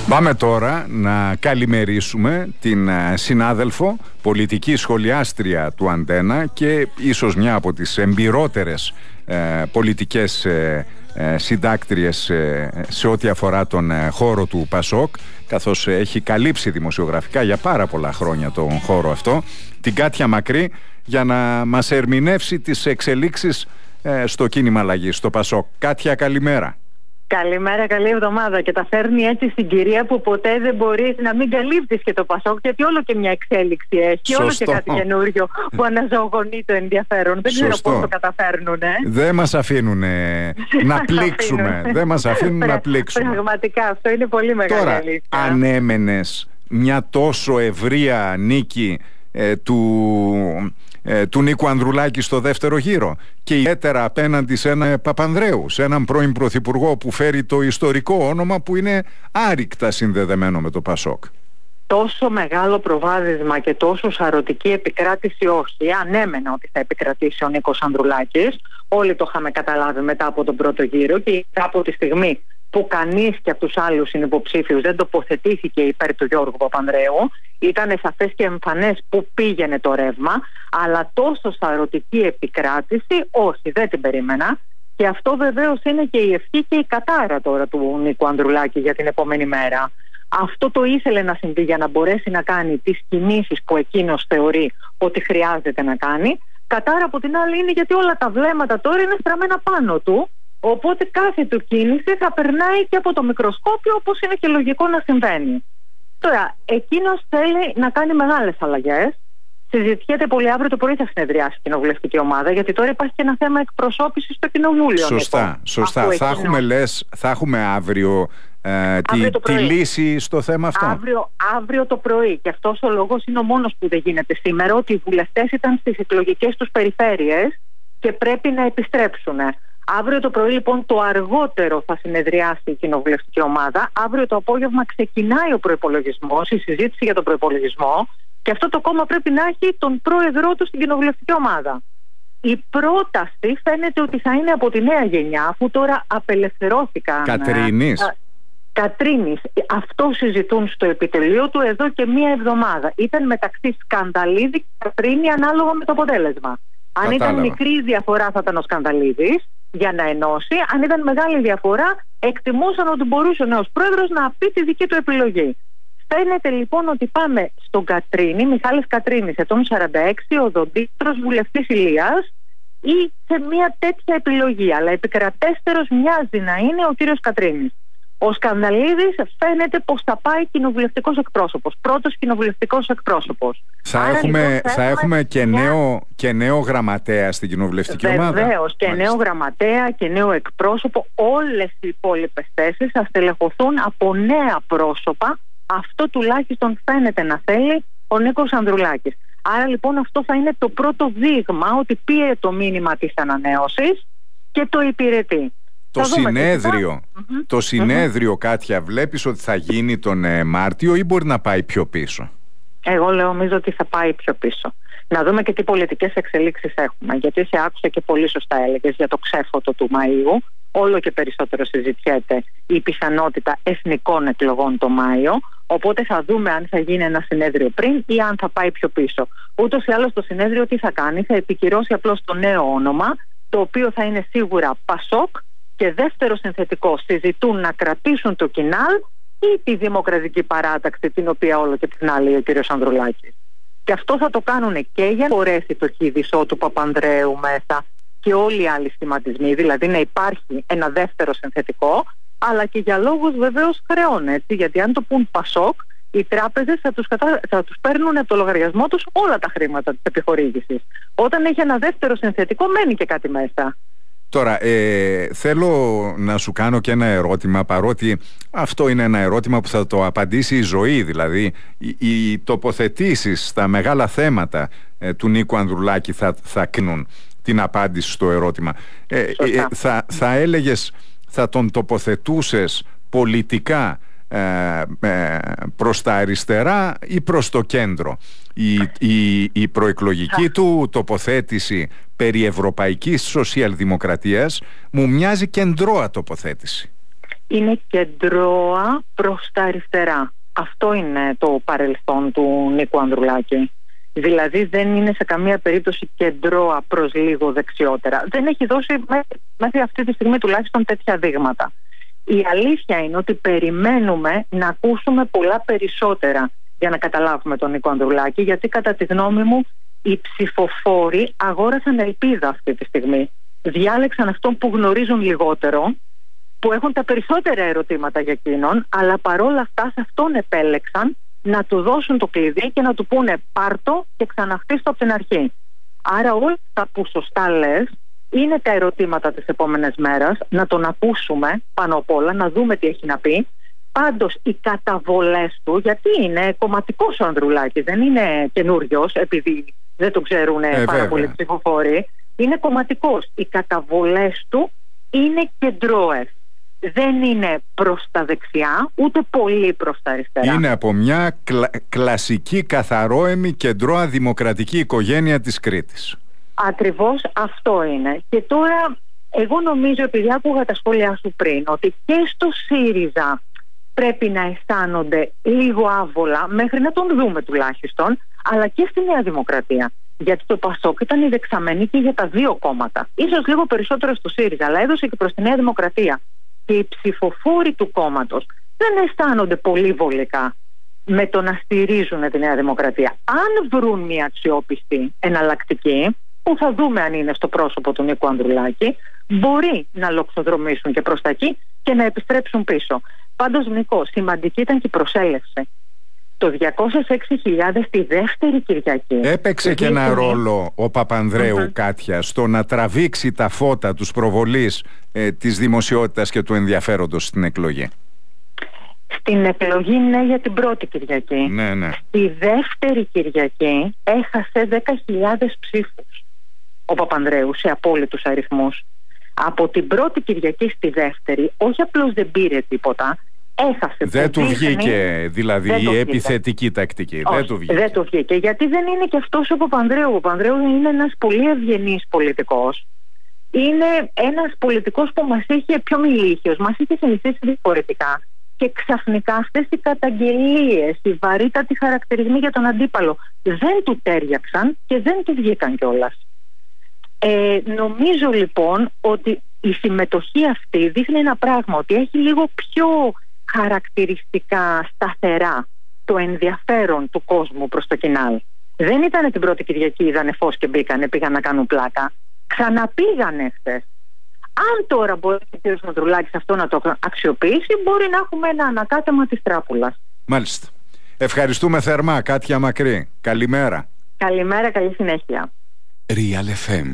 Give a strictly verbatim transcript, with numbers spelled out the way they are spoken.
Πάμε τώρα να καλημερίσουμε την συνάδελφο, πολιτική σχολιάστρια του Αντένα και ίσως μια από τις εμπειρότερες ε, πολιτικές ε, ε, συντάκτριες ε, σε ό,τι αφορά τον ε, χώρο του Πασόκ, καθώς έχει καλύψει δημοσιογραφικά για πάρα πολλά χρόνια τον χώρο αυτό, την Κάτια Μακρύ, για να μας ερμηνεύσει τις εξελίξεις ε, στο κίνημα αλλαγής, στο Πασόκ. Κάτια, καλημέρα. Καλημέρα, καλή εβδομάδα. Και τα φέρνει έτσι στην κυρία που ποτέ δεν μπορείς να μην καλύπτεις και το Πασόκ, γιατί όλο και μια εξέλιξη έχει, όλο και κάτι καινούριο που αναζωογονεί το ενδιαφέρον. Δεν ξέρω πώς το καταφέρνουν. Ε? Δεν μας αφήνουν να πλήξουμε. Δεν μας αφήνουν να πλήξουμε. Πραγματικά, αυτό είναι πολύ μεγάλη Τώρα, αλήθεια. Αν έμενες μια τόσο ευρεία νίκη ε, του... του Νίκου Ανδρουλάκη στο δεύτερο γύρο και ιδιαίτερα απέναντι σε έναν Παπανδρέου, σε έναν πρώην πρωθυπουργό που φέρει το ιστορικό όνομα που είναι άρρηκτα συνδεδεμένο με το Πασόκ. Τόσο μεγάλο προβάδισμα και τόσο σαρωτική επικράτηση όχι, ανέμενα ότι θα επικρατήσει ο Νίκος Ανδρουλάκης. Όλοι το είχαμε καταλάβει μετά από τον πρώτο γύρο και από τη στιγμή που κανείς και από τους άλλους συνυποψήφιους δεν τοποθετήθηκε υπέρ του Γιώργου Παπανδρέου. Ήταν σαφές και εμφανές που πήγαινε το ρεύμα, αλλά τόσο σαρωτική επικράτηση όχι, δεν την περίμενα. Και αυτό βεβαίως είναι και η ευχή και η κατάρα τώρα του Νίκου Ανδρουλάκη για την επόμενη μέρα. Αυτό το ήθελε να συμβεί για να μπορέσει να κάνει τις κινήσεις που εκείνος θεωρεί ότι χρειάζεται να κάνει. Κατάρα από την άλλη είναι γιατί όλα τα βλέμματα τώρα είναι στραμμένα πάνω του. Οπότε κάθε του κίνηση θα περνάει και από το μικροσκόπιο, όπως είναι και λογικό να συμβαίνει. Τώρα, εκείνος θέλει να κάνει μεγάλες αλλαγές. Συζητιέται πολύ, αύριο το πρωί θα συνεδριάσει η κοινοβουλευτική ομάδα, γιατί τώρα υπάρχει και ένα θέμα εκπροσώπησης στο κοινοβούλιο. Σωστά, Νίκο. σωστά. Θα εκείνο... έχουμε, λες, θα έχουμε αύριο, ε, αύριο τη, τη λύση στο θέμα αυτό. Αύριο, αύριο το πρωί. Και αυτός ο λόγος είναι ο μόνος που δεν γίνεται σήμερα, ότι οι βουλευτές ήταν στις εκλογικές τους περιφέρειες και πρέπει να επιστρέψουν. Αύριο το πρωί λοιπόν το αργότερο θα συνεδριάσει η κοινοβουλευτική ομάδα. Αύριο το απόγευμα ξεκινάει ο προϋπολογισμός, η συζήτηση για τον προϋπολογισμό, και αυτό το κόμμα πρέπει να έχει τον πρόεδρό του στην κοινοβουλευτική ομάδα. Η πρόταση φαίνεται ότι θα είναι από τη νέα γενιά, αφού τώρα απελευθερώθηκαν. Κατρίνης. Α, Κατρίνης. Αυτό συζητούν στο επιτελείο του εδώ και μία εβδομάδα. Ήταν μεταξύ Σκανδαλίδη και Κατρίνη ανάλογα με το αποτέλεσμα. Αν Κατάλαβα. Ήταν μικρή διαφορά θα ήταν ο Σκανδαλίδης για να ενώσει. Αν ήταν μεγάλη διαφορά, εκτιμούσαν ότι μπορούσε ο νέος πρόεδρος να πει τη δική του επιλογή. Φαίνεται λοιπόν ότι πάμε στον Κατρίνη, Μιχάλης Κατρίνης, ετών σαράντα έξι, οδοντήτρος βουλευτής Ηλίας, ή σε μια τέτοια επιλογή. Αλλά επικρατέστερος μοιάζει να είναι ο κύριος Κατρίνης. Ο Σκανδαλίδης φαίνεται πως θα πάει κοινοβουλευτικός εκπρόσωπος. Πρώτος κοινοβουλευτικός εκπρόσωπος. Θα, έχουμε, λοιπόν, θα, θα έχουμε και, μια... νέο, και νέο γραμματέα στην κοινοβουλευτική Βεβαίως, ομάδα. Βεβαίως, και Μάλιστα. νέο γραμματέα και νέο εκπρόσωπο. Όλες οι υπόλοιπες θέσεις θα στελεχωθούν από νέα πρόσωπα. Αυτό τουλάχιστον φαίνεται να θέλει ο Νίκος Ανδρουλάκης. Άρα λοιπόν αυτό θα είναι το πρώτο δείγμα ότι πήρε το μήνυμα της ανανέωσης και το υπηρετεί. Το συνέδριο, mm-hmm. το συνέδριο mm-hmm. Κάτια, βλέπεις ότι θα γίνει τον ε, Μάρτιο ή μπορεί να πάει πιο πίσω? Εγώ λέω, νομίζω ότι θα πάει πιο πίσω. Να δούμε και τι πολιτικές εξελίξεις έχουμε. Γιατί σε άκουσα και πολύ σωστά έλεγες για το ξέφωτο του Μαΐου. Όλο και περισσότερο συζητιέται η πιθανότητα εθνικών εκλογών το Μάιο. Οπότε θα δούμε αν θα γίνει ένα συνέδριο πριν ή αν θα πάει πιο πίσω. Ούτως ή άλλως το συνέδριο τι θα κάνει? Θα επικυρώσει απλώς το νέο όνομα, το οποίο θα είναι σίγουρα Πασόκ. Και δεύτερο συνθετικό, συζητούν να κρατήσουν το Κινάλ ή τη Δημοκρατική Παράταξη, την οποία όλο και την άλλη ο κύριος Ανδρουλάκης. Και αυτό θα το κάνουν και για να μπορέσει το χίδισό του Παπανδρέου μέσα και όλοι οι άλλοι σχηματισμοί, δηλαδή να υπάρχει ένα δεύτερο συνθετικό, αλλά και για λόγους βεβαίως χρεών, έτσι, γιατί αν το πουν Πασόκ, οι τράπεζες θα τους, κατα... θα τους παίρνουν από το λογαριασμό τους όλα τα χρήματα της επιχορήγησης. Όταν έχει ένα δεύτερο συνθετικό, μένει και κάτι μέσα. Τώρα, ε, θέλω να σου κάνω και ένα ερώτημα, παρότι αυτό είναι ένα ερώτημα που θα το απαντήσει η ζωή, δηλαδή οι, οι τοποθετήσεις στα μεγάλα θέματα ε, του Νίκου Ανδρουλάκη θα, θα κρίνουν την απάντηση στο ερώτημα. Ε, ε, θα, θα έλεγες, θα τον τοποθετούσες πολιτικά ε, ε, προς τα αριστερά ή προς το κέντρο? Η, η, η προεκλογική του τοποθέτηση περί ευρωπαϊκής σοσιαλδημοκρατίας μου μοιάζει κεντρώα τοποθέτηση. είναι κεντρώα προς τα αριστερά. Αυτό είναι το παρελθόν του Νίκου Ανδρουλάκη. Δηλαδή δεν είναι σε καμία περίπτωση κεντρώα προς λίγο δεξιότερα. Δεν έχει δώσει μέχρι αυτή τη στιγμή τουλάχιστον τέτοια δείγματα. Η αλήθεια είναι ότι περιμένουμε να ακούσουμε πολλά περισσότερα για να καταλάβουμε τον Νίκο Ανδρουλάκη, γιατί κατά τη γνώμη μου οι ψηφοφόροι αγόρασαν ελπίδα αυτή τη στιγμή. Διάλεξαν αυτόν που γνωρίζουν λιγότερο, που έχουν τα περισσότερα ερωτήματα για εκείνον, αλλά παρόλα αυτά σε αυτόν επέλεξαν να του δώσουν το κλειδί και να του πούνε πάρτο και ξαναχτίστο από την αρχή. Άρα όλα τα που σωστά λες είναι τα ερωτήματα της επόμενης μέρας, να τον ακούσουμε πάνω απ' όλα, να δούμε τι έχει να πει. Πάντως οι καταβολές του, γιατί είναι κομματικός ο Ανδρουλάκης, δεν είναι καινούριος επειδή δεν το ξέρουν ε, πάρα πολλοί ψηφοφόροι, είναι κομματικός. Οι καταβολές του είναι κεντρώες. Δεν είναι προς τα δεξιά, ούτε πολύ προς τα αριστερά. Είναι από μια κλα... κλασική καθαρόαιμη κεντρώα δημοκρατική οικογένεια της Κρήτης. Ακριβώς αυτό είναι. Και τώρα εγώ νομίζω, επειδή άκουγα τα σχόλιά σου πριν, ότι και στο ΣΥΡΙΖΑ πρέπει να αισθάνονται λίγο άβολα, μέχρι να τον δούμε τουλάχιστον, αλλά και στη Νέα Δημοκρατία. Γιατί το ΠΑΣΟΚ ήταν η δεξαμενή και για τα δύο κόμματα. Ίσως λίγο περισσότερο στο ΣΥΡΙΖΑ, αλλά έδωσε και προς τη Νέα Δημοκρατία. Και οι ψηφοφόροι του κόμματος δεν αισθάνονται πολύ βολικά με το να στηρίζουν τη Νέα Δημοκρατία. Αν βρουν μια αξιόπιστη εναλλακτική, που θα δούμε αν είναι στο πρόσωπο του Νίκου Ανδρουλάκη, μπορεί να λοξοδρομήσουν και προς τα εκεί και να επιστρέψουν πίσω. Πάντως, Νίκο, σημαντική ήταν και η προσέλευση. Το διακόσιες έξι χιλιάδες τη δεύτερη Κυριακή. Έπαιξε και ένα ρόλο ο Παπανδρέου, mm-hmm. Κάτια, στο να τραβήξει τα φώτα τους προβολής ε, της δημοσιότητας και του ενδιαφέροντος στην εκλογή. Στην εκλογή, ναι, για την πρώτη Κυριακή. Ναι, ναι. Τη δεύτερη Κυριακή έχασε δέκα χιλιάδες ψήφους ο Παπανδρέου σε απόλυτους αριθμούς. Από την πρώτη Κυριακή στη δεύτερη, όχι απλώς δεν πήρε τίποτα, έχασε. Δεν του βγήκε δηλαδή η επιθετική τακτική. Όχι, δεν του βγήκε. Δεν του βγήκε, γιατί δεν είναι και αυτός ο Παπανδρέου. Ο Παπανδρέου είναι ένας πολύ ευγενής πολιτικός. Είναι ένας πολιτικός που μας είχε πιο μιλήχιος, μας είχε συνηθίσει διαφορετικά. Και ξαφνικά αυτές οι καταγγελίες, οι βαρύτατοι χαρακτηρισμοί για τον αντίπαλο δεν του τέριαξαν και δεν του βγήκαν κιόλας. Ε, νομίζω λοιπόν ότι η συμμετοχή αυτή δείχνει ένα πράγμα, ότι έχει λίγο πιο χαρακτηριστικά σταθερά το ενδιαφέρον του κόσμου προς το κοινάλ. Δεν ήταν την πρώτη Κυριακή, είδανε φως και μπήκανε, πήγαν να κάνουν πλάκα. Ξαναπήγανε χθες. Αν τώρα μπορεί ο κ. Ανδρουλάκης αυτό να το αξιοποιήσει, μπορεί να έχουμε ένα ανακάτεμα της τράπουλας. Μάλιστα. Ευχαριστούμε θερμά, Κάτια Μακρύ. Καλημέρα. Καλημέρα, καλή συνέχεια. Real εφ εμ